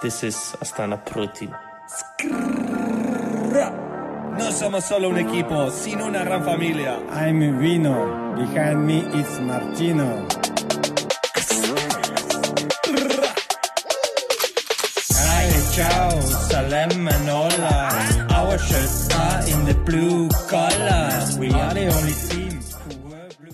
This is Astana Pro Team. No somos solo un equipo, sino una gran familia. I'm Vino. Behind me it's Martino. Hi, ciao, Salem and hola. Our shirts are in the blue color. We are the only team who wear blue.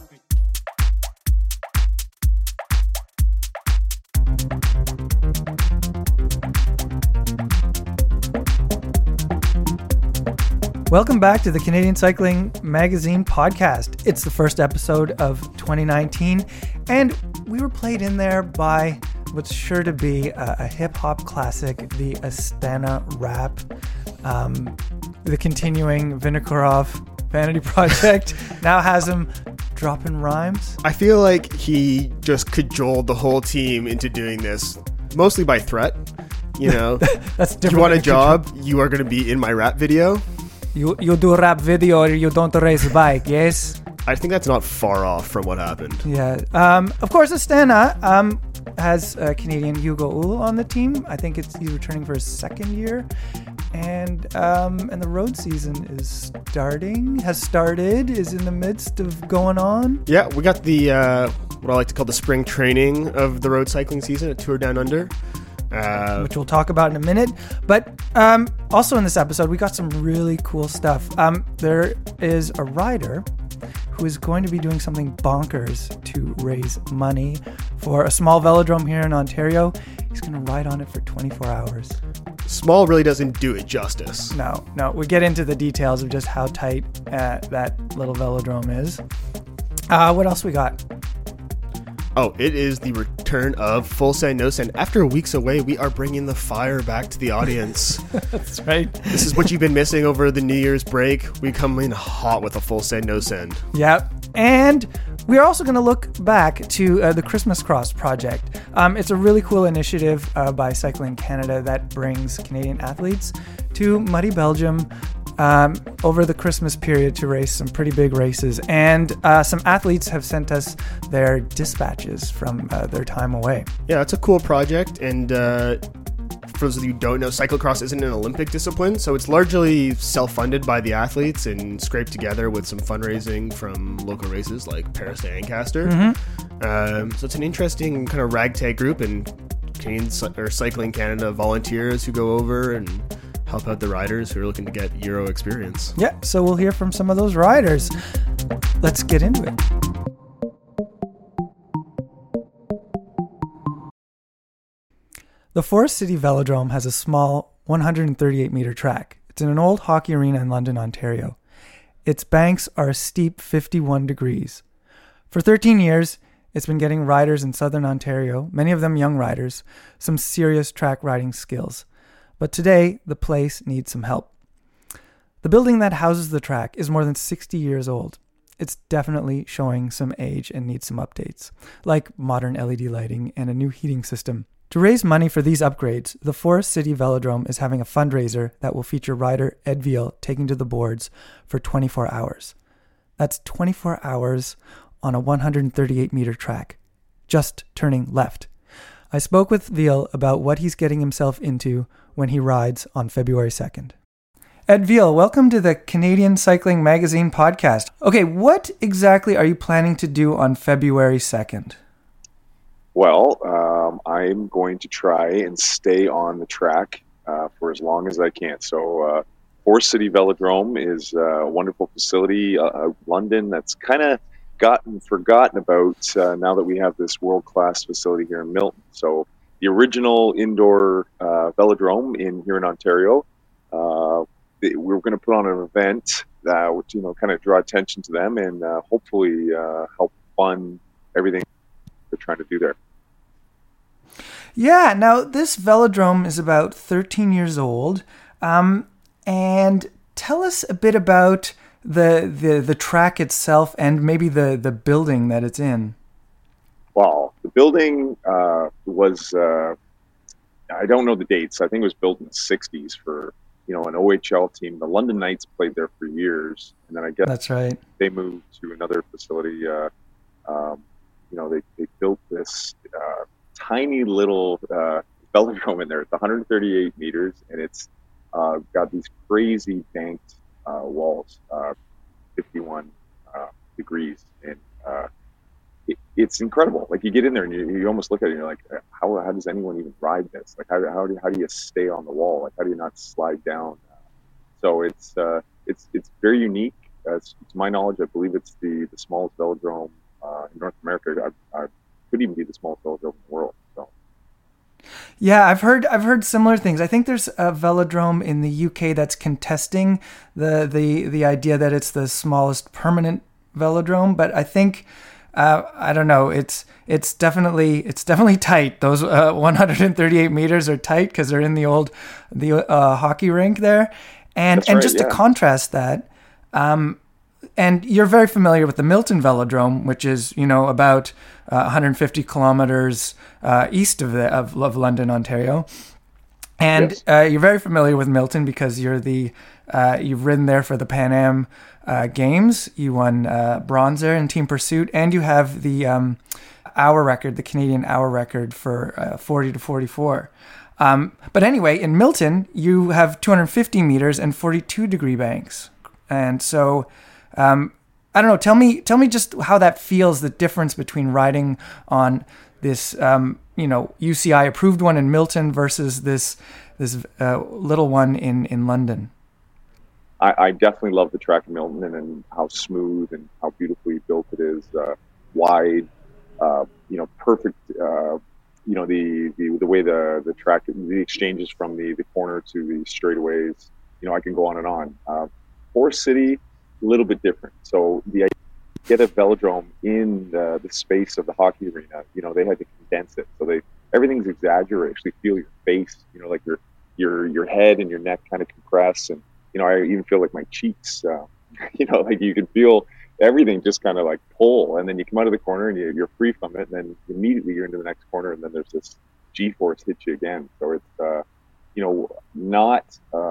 Welcome back to the Canadian Cycling Magazine podcast. It's the first episode of 2019, and we were played in there by what's sure to be a hip-hop classic, the Astana Rap, the continuing Vinokurov vanity project now has him dropping rhymes. I feel like he just cajoled the whole team into doing this, mostly by threat. You know, That's different. You want a job, you are going to be in my rap video. You do a rap video or you don't race a bike, yes? I think that's not far off from what happened. Yeah. Of course, Astana has Canadian Hugo Uhl on the team. I think he's returning for his second year. And the road season is in the midst of going on. Yeah, we got the, what I like to call the spring training of the road cycling season at Tour Down Under. Which we'll talk about in a minute. But also in this episode, we got some really cool stuff. There is a rider who is going to be doing something bonkers to raise money for a small velodrome here in Ontario. He's going to ride on it for 24 hours. Small really doesn't do it justice. No. We get into the details of just how tight that little velodrome is. What else we got? Oh, it is the return of Full Send No Send. After weeks away, we are bringing the fire back to the audience. That's right. This is what you've been missing over the New Year's break. We come in hot with a Full Send No Send. Yep. And we are also going to look back to the Christmas Cross project. It's a really cool initiative by Cycling Canada that brings Canadian athletes to muddy Belgium over the Christmas period to race some pretty big races. And some athletes have sent us their dispatches from their time away. Yeah, it's a cool project. And for those of you who don't know, cyclocross isn't an Olympic discipline, so it's largely self-funded by the athletes and scraped together with some fundraising from local races like Paris to Ancaster. Mm-hmm. So it's an interesting kind of ragtag group, and Cycling Canada volunteers who go over and help out the riders who are looking to get Euro experience. Yeah, so we'll hear from some of those riders. Let's get into it. The Forest City Velodrome has a small 138-meter track. It's in an old hockey arena in London, Ontario. Its banks are a steep 51 degrees. For 13 years, it's been getting riders in southern Ontario, many of them young riders, some serious track riding skills. But today, the place needs some help. The building that houses the track is more than 60 years old. It's definitely showing some age and needs some updates, like modern LED lighting and a new heating system. To raise money for these upgrades, the Forest City Velodrome is having a fundraiser that will feature rider Ed Viel taking to the boards for 24 hours. That's 24 hours on a 138-meter track, just turning left. I spoke with Viel about what he's getting himself into when he rides on February 2nd. Ed Viel, welcome to the Canadian Cycling Magazine podcast. Okay, what exactly are you planning to do on February 2nd? Well, I'm going to try and stay on the track for as long as I can. So Forest City Velodrome is a wonderful facility, London, that's kind of gotten forgotten about now that we have this world-class facility here in Milton. So the original indoor velodrome here in Ontario, we're going to put on an event which kind of draw attention to them and hopefully help fund everything they're trying to do there. Yeah, now this velodrome is about 13 years old, and tell us a bit about the track itself and maybe the building that it's in. Well, the building was, I don't know the dates. I think it was built in the 60s for, an OHL team. The London Knights played there for years. And then I guess that's right. They moved to another facility. They built this tiny little velodrome in there. It's 138 meters, and it's got these crazy banked walls, 51 degrees, and it's incredible. Like you get in there and you almost look at it and you're like, how does anyone even ride this? Like how do you stay on the wall? Like how do you not slide down? So it's very unique. To my knowledge, I believe it's the smallest velodrome in North America. I could even be the smallest velodrome in the world. So. Yeah, I've heard similar things. I think there's a velodrome in the UK that's contesting the idea that it's the smallest permanent velodrome, but I think I don't know. It's definitely tight. Those 138 meters are tight because they're in the hockey rink there, and right, just yeah. to contrast that, and you're very familiar with the Milton Velodrome, which is about 150 kilometers east of London, Ontario, and yes. You're very familiar with Milton because you've ridden there for the Pan Am Games. You won bronze there in team pursuit, and you have the hour record, the Canadian hour record for 40 to 44. But anyway, in Milton, you have 250 meters and 42 degree banks. And so, I don't know, tell me just how that feels, the difference between riding on this, UCI approved one in Milton versus this little one in London. I definitely love the track in Milton and how smooth and how beautifully built it is, wide, perfect, the way the track, the exchanges from the corner to the straightaways, I can go on and on. Forest City, a little bit different. So the idea to get a velodrome in the space of the hockey arena, they had to condense it. So everything's exaggerated. Actually feel your face, like your head and your neck kind of compress, and I even feel like my cheeks, like you can feel everything just kind of like pull, and then you come out of the corner and you're free from it, and then immediately you're into the next corner, and then there's this G-force hit you again. So it's, not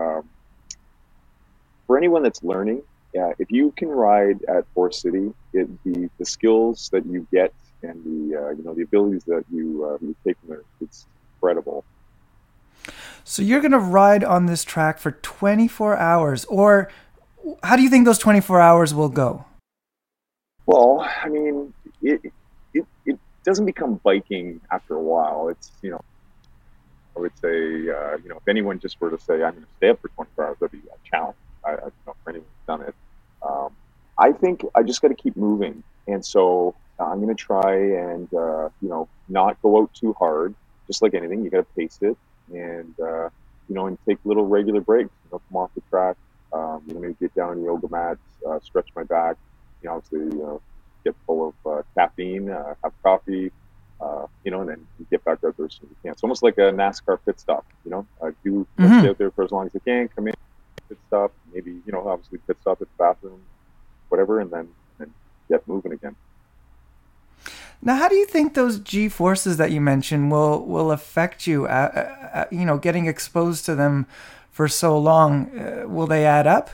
for anyone that's learning. Yeah, if you can ride at Forest City, the skills that you get and the abilities that you take from there, it's incredible. So you're going to ride on this track for 24 hours, or how do you think those 24 hours will go? Well, I mean, it doesn't become biking after a while. It's, I would say, if anyone just were to say, I'm going to stay up for 24 hours, that'd be a challenge. I don't know if anyone's done it. I think I just got to keep moving. And so I'm going to try and, not go out too hard. Just like anything, you got to pace it. And and take little regular breaks. Come off the track. Maybe get down on the yoga mats, stretch my back. Obviously, get full of caffeine, have coffee. And then get back out there as soon as you can. It's almost like a NASCAR pit stop. Stay out there for as long as I can. Come in, pit stop. Maybe obviously pit stop at the bathroom, whatever, and then get moving again. Now, how do you think those G forces that you mentioned will affect you? Getting exposed to them for so long, will they add up?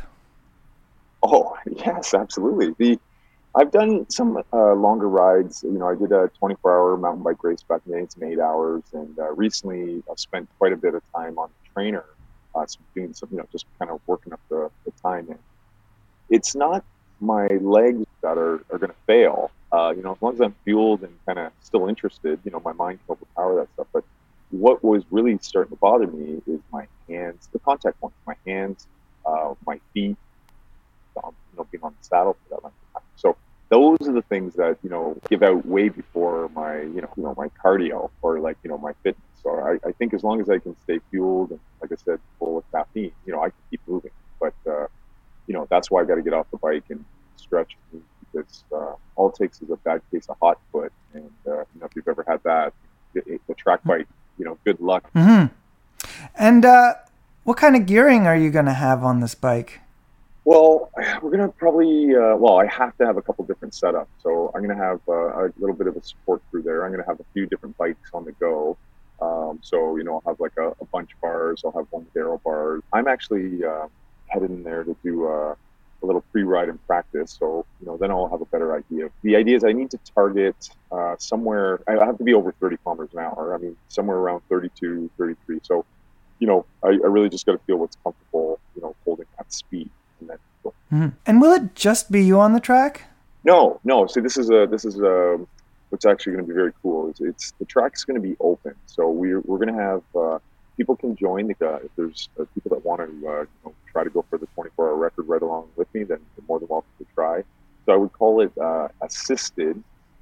Oh yes, absolutely. I've done some longer rides. I did a 24-hour mountain bike race back in the day. It's 8 hours, and recently I've spent quite a bit of time on the trainer, doing some, just kind of working up the time in. It's not my legs that are going to fail. As long as I'm fueled and kind of still interested, my mind can overpower that stuff. But what was really starting to bother me is my hands, the contact points, my hands, my feet, being on the saddle for that length of time. So those are the things that, give out way before my, my cardio or my fitness. So I think as long as I can stay fueled and, like I said, full of caffeine, I can keep moving. But, that's why I got to get off the bike and stretch, because all it takes is a bad case of hot foot. And, if you've ever had that, the track bike, good luck. Mm-hmm. And what kind of gearing are you going to have on this bike? Well, we're going to probably, I have to have a couple different setups. So I'm going to have a little bit of a support through there. I'm going to have a few different bikes on the go. I'll have like a bunch bars. I'll have one with aero bars. I'm actually headed in there to do a little pre-ride and practice. So, then I'll have a better idea. The idea is I need to target somewhere, I have to be over 30 kilometers an hour. I mean, somewhere around 32, 33. So, I really just got to feel what's comfortable, holding that speed. And then go. Mm-hmm. And will it just be you on the track? No. See, this is what's actually going to be very cool. It's the track's going to be open. So we're going to have, people can join. If there's people that want to try to go for the 24-hour record right along with me, then they're more than welcome to try. So I would call it assisted.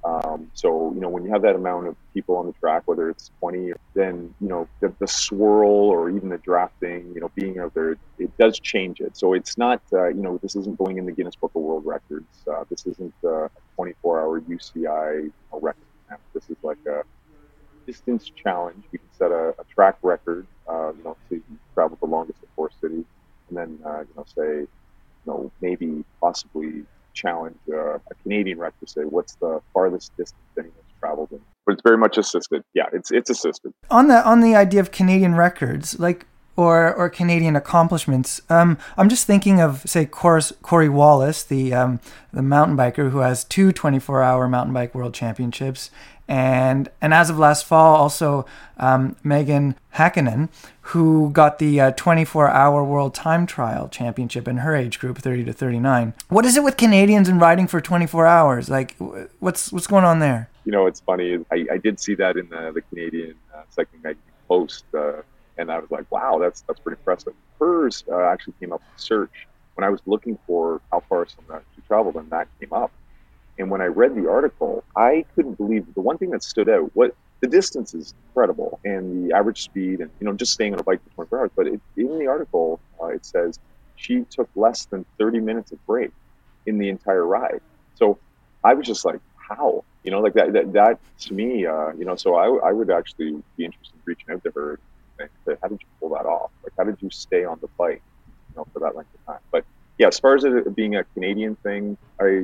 So when you have that amount of people on the track, whether it's 20, then the swirl or even the drafting, being out there, it does change it. So it's not this isn't going in the Guinness Book of World Records. This isn't a 24-hour UCI record. This is like a distance challenge. We can set a track record, so you can travel the longest of 4 cities, and then say, maybe possibly challenge a Canadian record, say what's the farthest distance anyone's traveled in. But it's very much assisted. Yeah, it's assisted. On the idea of Canadian records, like or Canadian accomplishments, I'm just thinking of, say, Corey Wallace, the mountain biker who has 2 24-hour mountain bike world championships. And as of last fall, also Megan Hakkinen, who got the 24-hour world time trial championship in her age group, 30 to 39. What is it with Canadians and riding for 24 hours? Like, what's going on there? It's funny. I did see that in the Canadian Cycling Magazine post, and I was like, wow, that's pretty impressive. Hers actually came up in search when I was looking for how far someone actually traveled, and that came up. And when I read the article, I couldn't believe the one thing that stood out. The distance is incredible, and the average speed, and just staying on a bike for 24 hours. But in the article, it says she took less than 30 minutes of break in the entire ride. So I was just like, how? Like that to me, So I would actually be interested in reaching out to her and say, how did you pull that off? Like, how did you stay on the bike, for that length of time? But yeah, as far as it being a Canadian thing,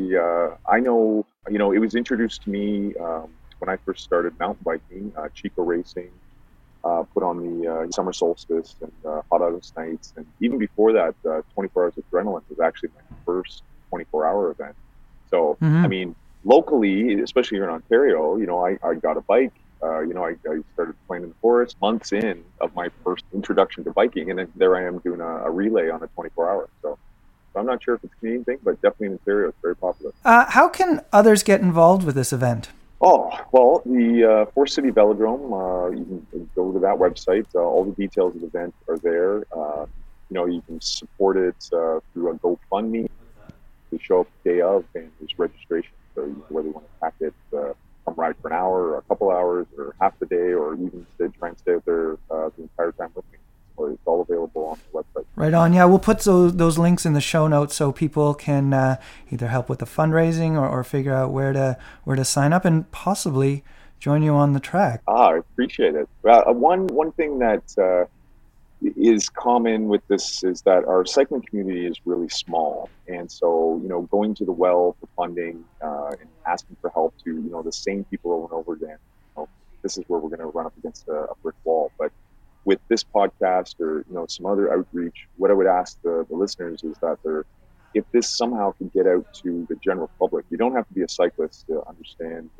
I know, it was introduced to me when I first started mountain biking. Chico Racing put on the summer solstice and hot August nights, and even before that, 24 Hours of Adrenaline was actually my first 24-hour event. So, I mean, locally, especially here in Ontario, I got a bike. I started playing in the forest months in of my first introduction to biking, and then there I am doing a relay on a 24-hour. So I'm not sure if it's a Canadian thing, but definitely in Ontario, it's very popular. How can others get involved with this event? Oh, well, the Forest City Velodrome, you can go to that website. All the details of the event are there. You can support it through a GoFundMe. We show up the day of, and there's registration. So whether you want to pack it, come ride for an hour, or a couple hours, or half the day, or even try and stay out there the entire time with me. So it's all available on the website. Right on. Yeah, we'll put those links in the show notes so people can either help with the fundraising or figure out where to sign up and possibly join you on the track. I appreciate it. One thing that is common with this is that our cycling community is really small, and so going to the well for funding and asking for help to the same people over and over again. This is where we're going to run up against a brick wall, but with this podcast or some other outreach, what I would ask the listeners is that if this somehow can get out to the general public, you don't have to be a cyclist to understand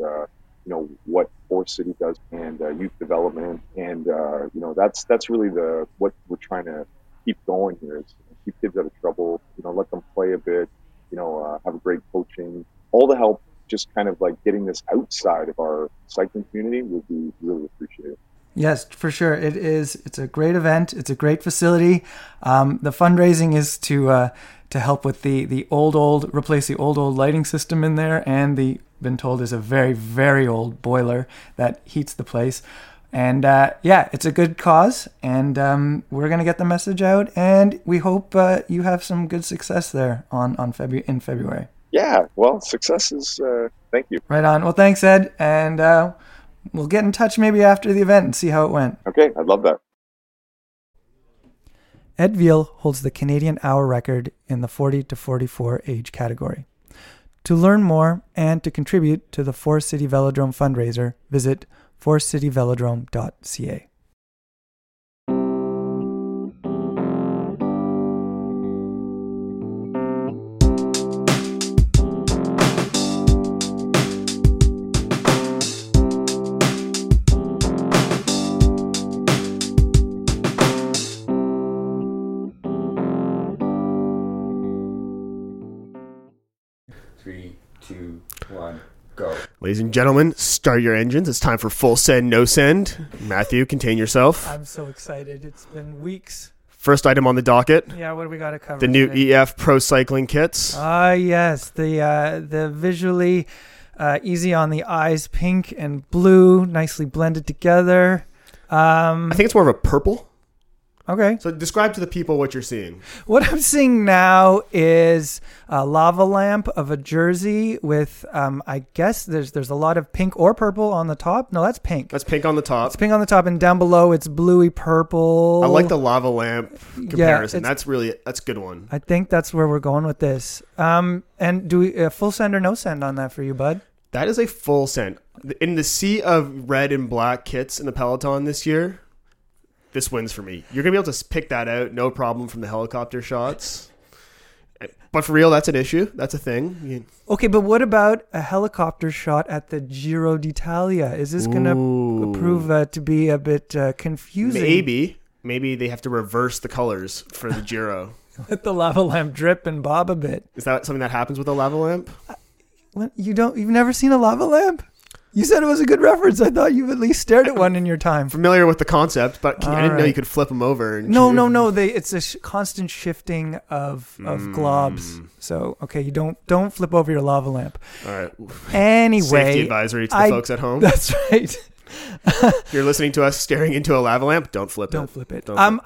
what Forest City does and youth development, and that's really what we're trying to keep going here is keep kids out of trouble, let them play a bit, have a great coaching, all the help, just kind of like getting this outside of our cycling community would be really appreciated. Yes, for sure. It is. It's a great event. It's a great facility. The fundraising is to help with the replace the old lighting system in there, and been told is a very, very old boiler that heats the place. And it's a good cause, and we're going to get the message out, and we hope you have some good success there in February. Yeah, well, success is, thank you. Right on. Well, thanks, Ed, and we'll get in touch maybe after the event and see how it went. Okay, I'd love that. Ed Veal holds the Canadian hour record in the 40 to 44 age category. To learn more and to contribute to the Forest City Velodrome fundraiser, visit forestcityvelodrome.ca. 2, 1, go. Ladies and gentlemen, start your engines. It's time for full send, no send. Matthew, contain yourself. I'm so excited. It's been weeks. First item on the docket, Yeah, what do we got to cover? the new today? EF Pro Cycling kits. Yes, the visually easy on the eyes, pink and blue, nicely blended together. I think it's more of a purple. Okay. So describe to the people what you're seeing. What I'm seeing now is a lava lamp of a jersey with, I guess there's a lot of pink or purple on the top. No, that's pink. That's pink on the top. It's pink on the top, and down below it's bluey purple. I like the lava lamp comparison. it's- That's a good one. I think that's where we're going with this. And do we full send or no send on that for you, bud? That is a full send. In the sea of red and black kits in the Peloton this year, this wins for me. You're going to be able to pick that out, no problem, from the helicopter shots. But for real, that's an issue. That's a thing. Okay, but what about a helicopter shot at the Giro d'Italia? Is this going to prove to be a bit confusing? Maybe they have to reverse the colors for the Giro. Let the lava lamp drip and bob a bit. Is that something that happens with a lava lamp? What, you've never seen a lava lamp? You said it was a good reference. I thought you've at least stared at one in your time. Familiar with the concept, but I didn't know right. you could flip them over. And No. It's a constant shifting of globs. So okay, you don't flip over your lava lamp. All right. Anyway, Safety advisory to the folks at home. That's right. If you're listening to us staring into a lava lamp, don't flip it. Don't flip it. Don't flip.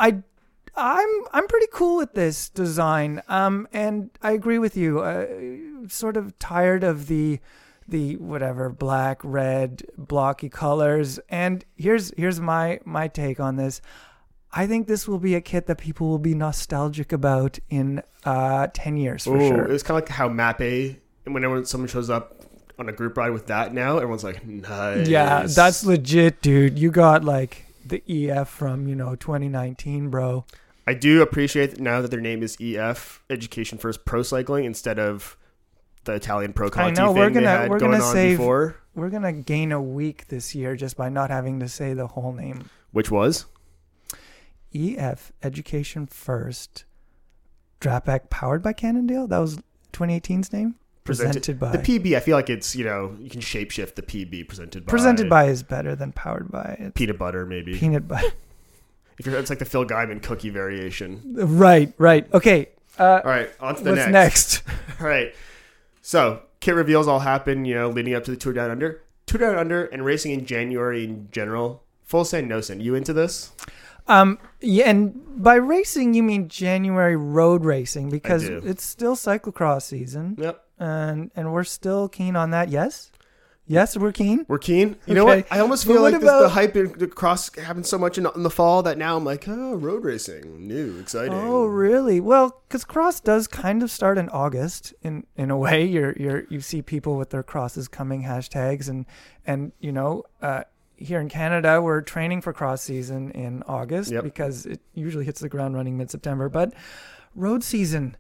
I'm pretty cool with this design. And I agree with you. Sort of tired of the whatever black, red, blocky colors. And here's my take on this. I think this will be a kit that people will be nostalgic about in 10 years for sure. It's kind of like how Mappe, and whenever someone shows up on a group ride with that now, everyone's like, nice. Yeah, that's legit, dude. You got like the EF from 2019, bro. I do appreciate now that their name is EF, Education First Pro Cycling, instead of the Italian Pro Conti thing they had going on before. We're going to gain a week this year just by not having to say the whole name. Which was? EF, Education First, Drapac, powered by Cannondale. That was 2018's name. Presented by. The PB, I feel like it's, you can shapeshift the PB presented by. Presented by is better than powered by. It's peanut butter, maybe. Peanut butter. It's like the Phil Guyman cookie variation. Right. Okay. All right, on to the what's next. All right. So, kit reveals all happen, leading up to the Tour Down Under. Tour Down Under and racing in January in general. Full send, no send. You into this? Yeah, and by racing you mean January road racing because I do. it's still cyclocross season. Yep. And we're still keen on that. Yes, we're keen. We're keen. You know what? I almost feel like the hype in the cross happens so much in the fall that now I'm like, road racing, new, exciting. Oh, really? Well, because cross does kind of start in August. In a way, you see people with their crosses coming hashtags, and here in Canada we're training for cross season in August because it usually hits the ground running mid-September. But road season,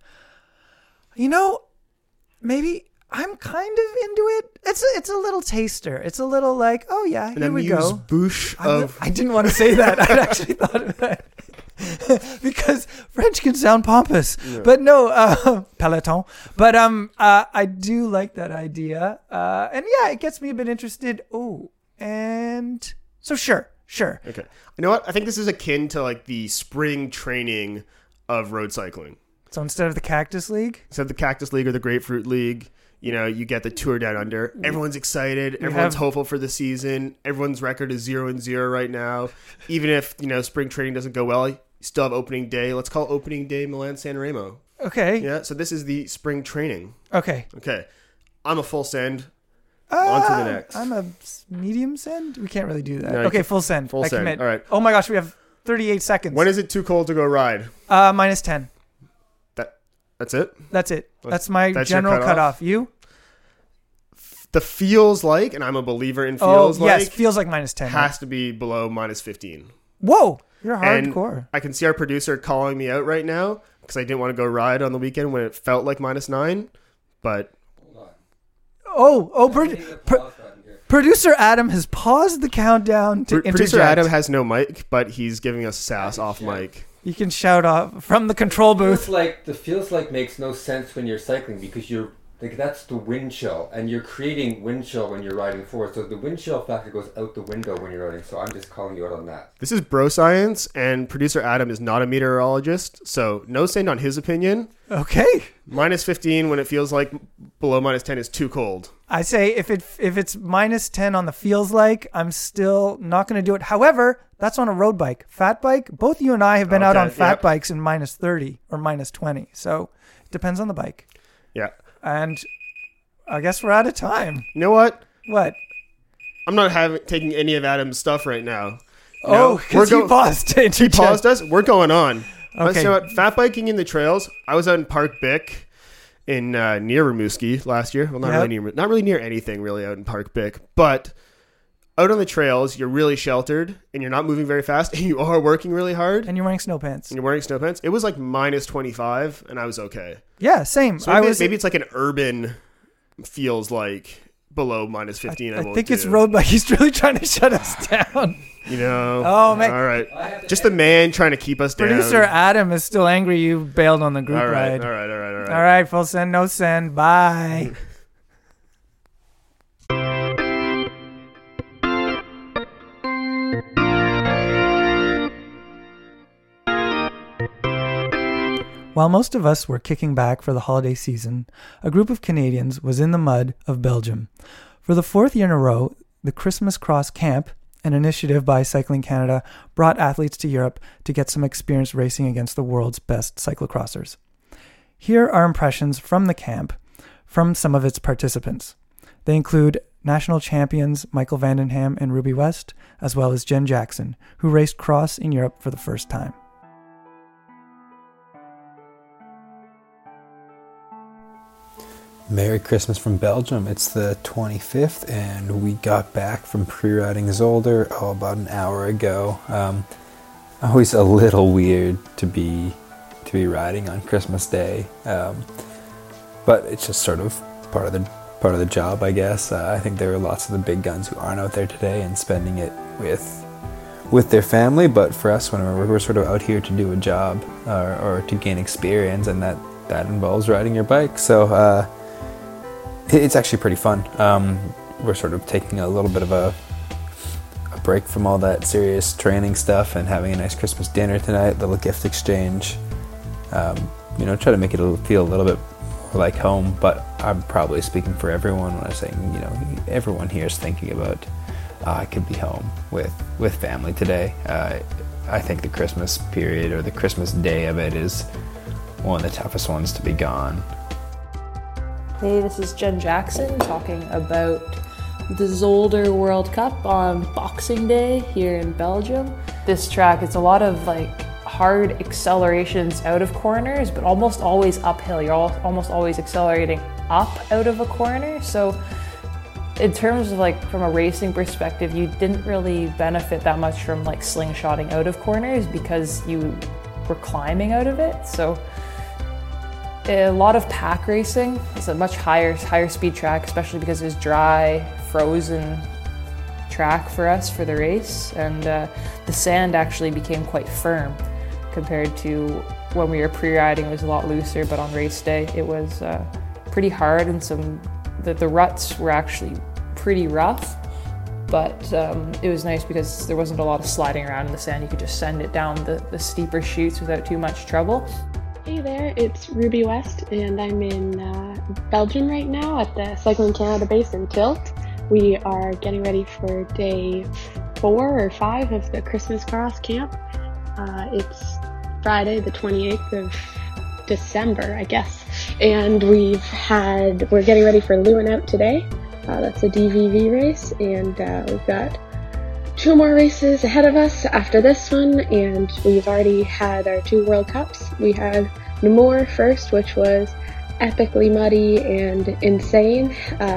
maybe. I'm kind of into it. It's a little taster. It's a little like, oh yeah, here we go. Boosh of. I didn't want to say that. I'd actually thought of that because French can sound pompous, but no, Peloton. But I do like that idea, and yeah, it gets me a bit interested. Oh, and so sure. Okay, you know what? I think this is akin to like the spring training of road cycling. So instead of the Cactus League, or the Grapefruit League. You get the Tour Down Under. Everyone's excited. Everyone's hopeful for the season. Everyone's record is 0-0 right now. Even if, spring training doesn't go well, you still have opening day. Let's call opening day Milan-San Remo. Okay. Yeah, so this is the spring training. Okay. I'm a full send. On to the next. I'm a medium send? We can't really do that. No, okay, full send. Full send. Commit. All right. Oh my gosh, we have 38 seconds. When is it too cold to go ride? -10. That's it? That's it. That's my your general cutoff. You? The feels like, and I'm a believer in feels like. Yes, feels like -10. Has to be below -15. Whoa, you're And hardcore. I can see our producer calling me out right now because I didn't want to go ride on the weekend when it felt like -9. But Producer Adam has paused the countdown to interject. Producer Adam has no mic, but he's giving us sass off mic. You can shout off from the control booth. The feels like makes no sense when you're cycling because Like, that's the wind chill, and you're creating wind chill when you're riding forward. So the wind chill factor goes out the window when you're riding. So I'm just calling you out on that. This is bro science, and producer Adam is not a meteorologist, so no saying on his opinion. Okay. Minus 15 when it feels like below minus 10 is too cold. I say if it's minus 10 on the feels like, I'm still not going to do it. However, that's on a road bike. Fat bike, both you and I have been out on fat bikes in minus 30 or minus 20. So it depends on the bike. Yeah. And I guess we're out of time. You know what? What? I'm not taking any of Adam's stuff right now. Oh, because he paused it. He paused us. We're going on. Okay. So fat biking in the trails. I was out in Park Bick in near Rimouski last year. Well, not really near anything really out in Park Bick, but out on the trails, you're really sheltered and you're not moving very fast, and you are working really hard. And you're wearing snow pants. It was like minus 25, and I was okay. Yeah, same. So maybe it's like an urban feels like below minus 15. I think it's road bike. He's really trying to shut us down. You know. Oh, man. All right. Just the man trying to keep us down. Producer Adam is still angry you bailed on the group ride. All right. All right, full send, no send. Bye. While most of us were kicking back for the holiday season, a group of Canadians was in the mud of Belgium. For the fourth year in a row, the Christmas Cross Camp, an initiative by Cycling Canada, brought athletes to Europe to get some experience racing against the world's best cyclocrossers. Here are impressions from the camp from some of its participants. They include national champions Michael Vandenham and Ruby West, as well as Jen Jackson, who raced cross in Europe for the first time. Merry Christmas from Belgium. It's the 25th, and we got back from pre-riding Zolder about an hour ago. Always a little weird to be riding on Christmas Day, but it's just sort of part of the job, I guess. I think there are lots of the big guns who aren't out there today and spending it with their family. But for us, when we're sort of out here to do a job or to gain experience, and that involves riding your bike. So. It's actually pretty fun. We're sort of taking a little bit of a break from all that serious training stuff and having a nice Christmas dinner tonight, little gift exchange. Try to make it feel a little bit more like home, but I'm probably speaking for everyone when I'm saying, everyone here is thinking about, I could be home with family today. I think the Christmas period or the Christmas day of it is one of the toughest ones to be gone. Hey, this is Jen Jackson talking about the Zolder World Cup on Boxing Day here in Belgium. This track, it's a lot of hard accelerations out of corners, but almost always uphill. You're almost always accelerating up out of a corner. So in terms of from a racing perspective, you didn't really benefit that much from slingshotting out of corners because you were climbing out of it. So a lot of pack racing. It's a much higher speed track, especially because it was dry, frozen track for us for the race. And the sand actually became quite firm compared to when we were pre-riding. It was a lot looser, but on race day it was pretty hard, and the ruts were actually pretty rough. But it was nice because there wasn't a lot of sliding around in the sand. You could just send it down the steeper chutes without too much trouble. Hey there, it's Ruby West, and I'm in Belgium right now at the Cycling Canada base in Tilt. We are getting ready for day 4 or 5 of the Christmas Cross Camp. It's Friday, the 28th of December, I guess, and we're getting ready for Lewin Out today. That's a DVV race, and we've got 2 more races ahead of us after this one, and we've already had our 2 World Cups. We had Namur first, which was epically muddy and insane.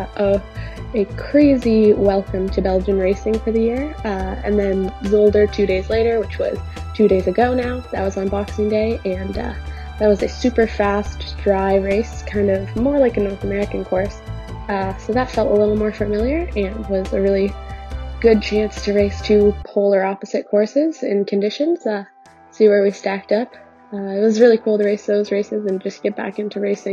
A crazy welcome to Belgian racing for the year. And then Zolder 2 days later, which was 2 days ago now. That was on Boxing Day, and that was a super fast, dry race, kind of more like a North American course. So that felt a little more familiar and was a really good chance to race 2 polar opposite courses in conditions, see where we stacked up. It was really cool to race those races and just get back into racing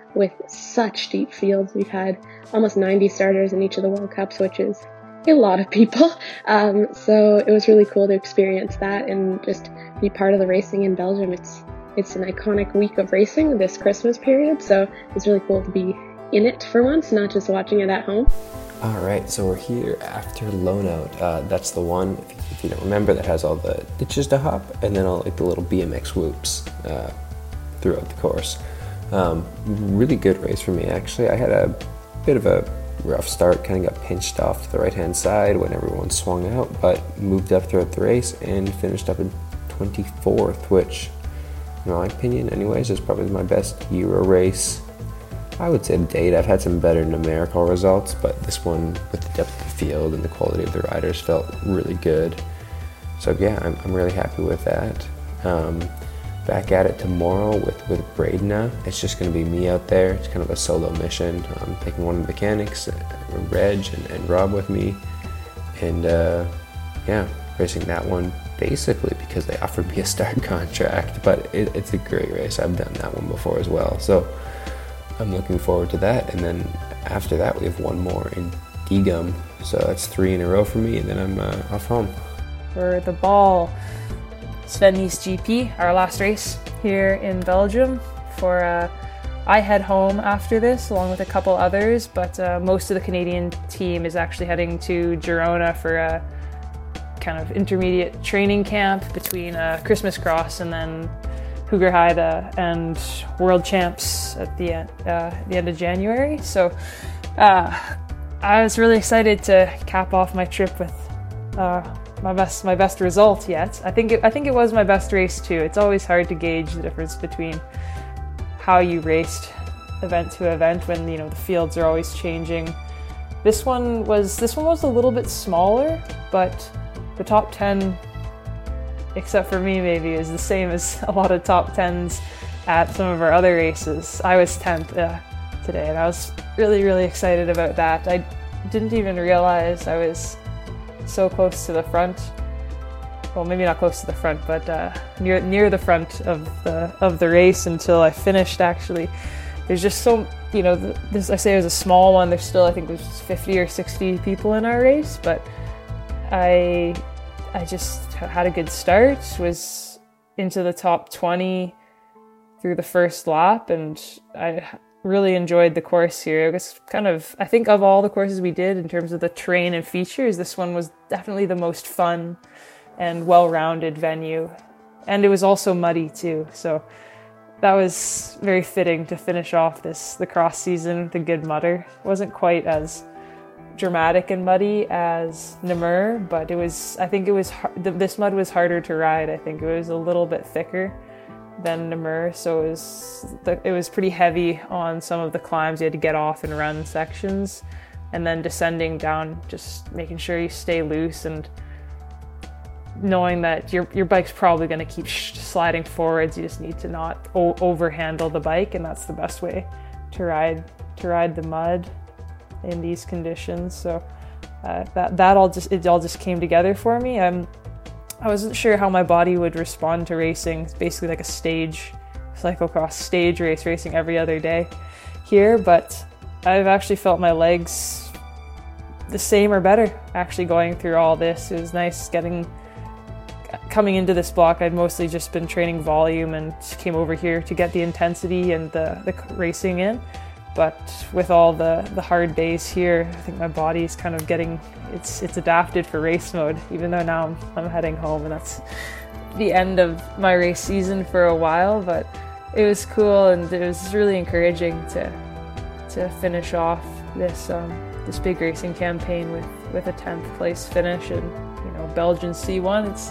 with such deep fields. We've had almost 90 starters in each of the World Cups, which is a lot of people. So it was really cool to experience that and just be part of the racing in Belgium. It's an iconic week of racing this Christmas period, so it's really cool to be in it for once, not just watching it at home. All right, so we're here after Lonout. That's the one, if you don't remember, that has all the ditches to hop and then all like the little BMX whoops throughout the course. Really good race for me, actually. I had a bit of a rough start, kind of got pinched off to the right-hand side when everyone swung out, but moved up throughout the race and finished up in 24th, which, in my opinion anyways, is probably my best Euro race, I would say, to date. I've had some better numerical results, but this one, with the depth of the field and the quality of the riders, felt really good. So yeah, I'm really happy with that. Back at it tomorrow with Bradna. It's just going to be me out there. It's kind of a solo mission. I'm taking one of the mechanics, Reg and Rob with me, and yeah, racing that one basically because they offered me a start contract, but it's a great race. I've done that one before as well, so I'm looking forward to that. And then after that, we have one more in Diegem, so that's 3 in a row for me, and then I'm off home. For the ball, Sven-Nys GP, our last race here in Belgium. I head home after this along with a couple others, but most of the Canadian team is actually heading to Girona for a kind of intermediate training camp between Christmas Cross and then Hoogerheide and World Champs at the end of January. So I was really excited to cap off my trip with my best result yet. I think it was my best race too. It's always hard to gauge the difference between how you raced event to event when the fields are always changing. This one was a little bit smaller, but the top 10, except for me maybe, is the same as a lot of top 10s at some of our other races. I was 10th today, and I was really, really excited about that. I didn't even realize I was so close to the front. Well, maybe not close to the front, but near the front of the race until I finished. Actually, there's just so this, I say it was a small one. There's still, I think there's 50 or 60 people in our race, but I just had a good start. Was into the top 20 through the first lap, and I really enjoyed the course here. It was I think of all the courses we did in terms of the terrain and features, this one was definitely the most fun and well-rounded venue. And it was also muddy too, so that was very fitting to finish off the cross season with a good mudder. It wasn't quite as dramatic and muddy as Namur, but this mud was harder to ride. I think it was a little bit thicker than Namur, so it was pretty heavy on some of the climbs. You had to get off and run sections, and then descending down, just making sure you stay loose and knowing that your bike's probably going to keep sliding forwards. You just need to not overhandle the bike, and that's the best way to ride the mud in these conditions. So it all just came together for me. I wasn't sure how my body would respond to racing. It's basically like a cyclocross stage race, racing every other day here, but I've actually felt my legs the same or better actually going through all this. It was nice coming into this block. I'd mostly just been training volume and came over here to get the intensity and the racing in. But with all the hard days here, I think my body's kind of it's adapted for race mode, even though now I'm heading home, and that's the end of my race season for a while. But it was cool, and it was really encouraging to finish off this big racing campaign with a 10th place finish and Belgian C1.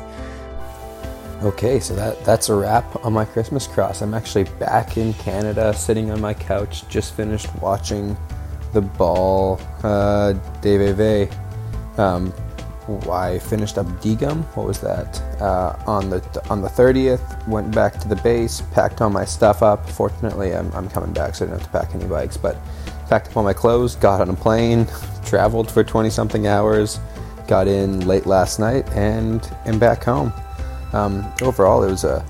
Okay, so that's a wrap on my Christmas cross. I'm actually back in Canada, sitting on my couch, just finished watching the ball DVV. I finished up Diegem. What was that? On the 30th, went back to the base, packed all my stuff up. Fortunately, I'm coming back, so I don't have to pack any bikes, but packed up all my clothes, got on a plane, traveled for 20-something hours, got in late last night, and am back home. Overall, it was a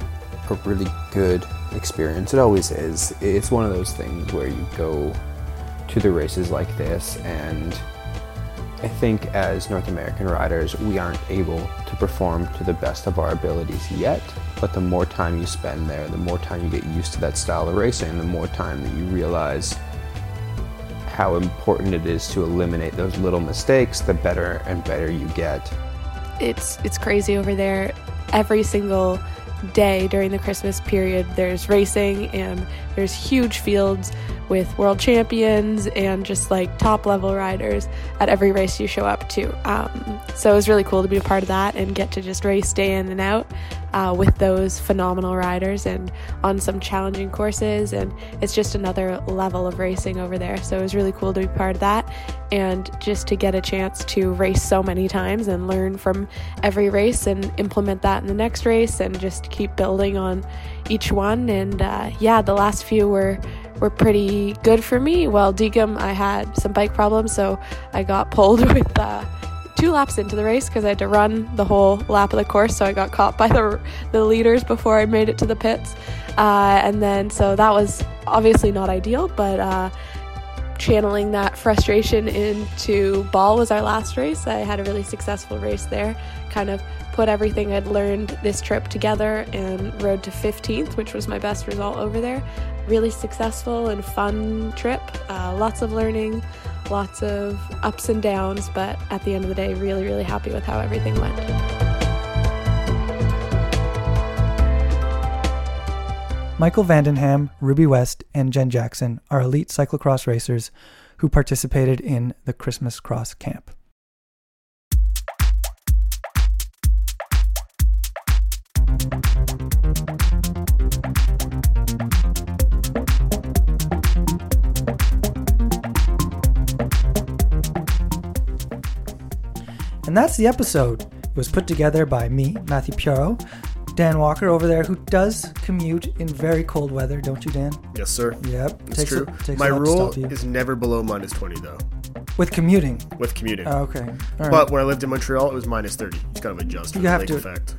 a really good experience. It always is. It's one of those things where you go to the races like this, and I think as North American riders, we aren't able to perform to the best of our abilities yet, but the more time you spend there, the more time you get used to that style of racing, the more time that you realize how important it is to eliminate those little mistakes, the better and better you get. It's crazy over there. Every single day during the Christmas period, there's racing, and there's huge fields with world champions and just like top level riders at every race you show up to. So it was really cool to be a part of that and get to just race day in and out with those phenomenal riders and on some challenging courses, and it's just another level of racing over there. So it was really cool to be part of that, and just to get a chance to race so many times and learn from every race and implement that in the next race and just keep building on each one. And the last few were pretty good for me. Well, Deacom, I had some bike problems, so I got pulled with 2 laps into the race because I had to run the whole lap of the course, so I got caught by the leaders before I made it to the pits. And then, so that was obviously not ideal, but channeling that frustration into Ball was our last race. I had a really successful race there, kind of put everything I'd learned this trip together and rode to 15th, which was my best result over there. Really successful and fun trip, lots of learning, lots of ups and downs, but at the end of the day, really, really happy with how everything went. Michael Vandenham, Ruby West, and Jen Jackson are elite cyclocross racers who participated in the Christmas Cross Camp. And that's the episode. It was put together by me, Matthew Piaro, Dan Walker over there, who does commute in very cold weather, don't you, Dan? Yes, sir. Yep. It's true. My rule is never below -20, though. With commuting? With commuting. Oh, okay. All right. But when I lived in Montreal, it was -30. You just got to adjust for the lake effect.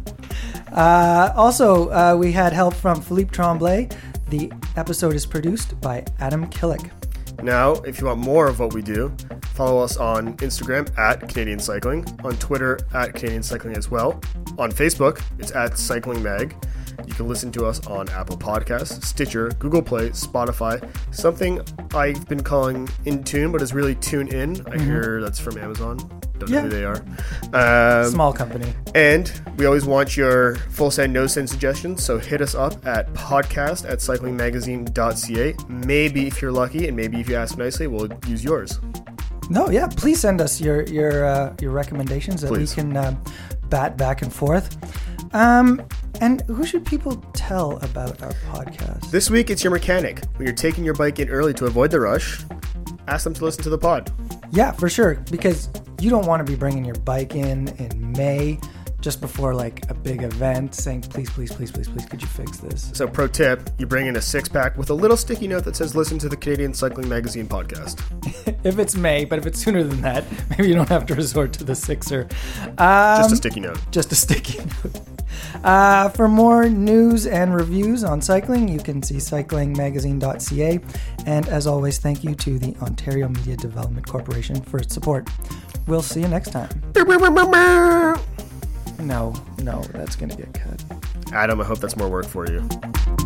Also, we had help from Philippe Tremblay. The episode is produced by Adam Killick. Now, if you want more of what we do, follow us on Instagram at Canadian Cycling, on Twitter at Canadian Cycling as well. On Facebook, it's at Cycling Mag. You can listen to us on Apple Podcasts, Stitcher, Google Play, Spotify, something I've been calling InTune, but is really Tune In. I hear that's from Amazon. Don't know who they are. Small company. And we always want your full send, no send suggestions, so hit us up at podcast@cyclingmagazine.ca. Maybe if you're lucky, and maybe if you ask nicely, we'll use yours. No, yeah, please send us your recommendations that we can bat back and forth. And who should people tell about our podcast? This week, it's your mechanic. When you're taking your bike in early to avoid the rush, ask them to listen to the pod. Yeah, for sure, because you don't want to be bringing your bike in May just before like a big event saying, please, could you fix this? So pro tip, you bring in a 6-pack with a little sticky note that says, listen to the Canadian Cycling Magazine podcast. If it's May, but if it's sooner than that, maybe you don't have to resort to the 6er. Just a sticky note. Just a sticky note. For more news and reviews on cycling, you can see cyclingmagazine.ca. And as always, thank you to the Ontario Media Development Corporation for its support. We'll see you next time. No, that's going to get cut. Adam, I hope that's more work for you.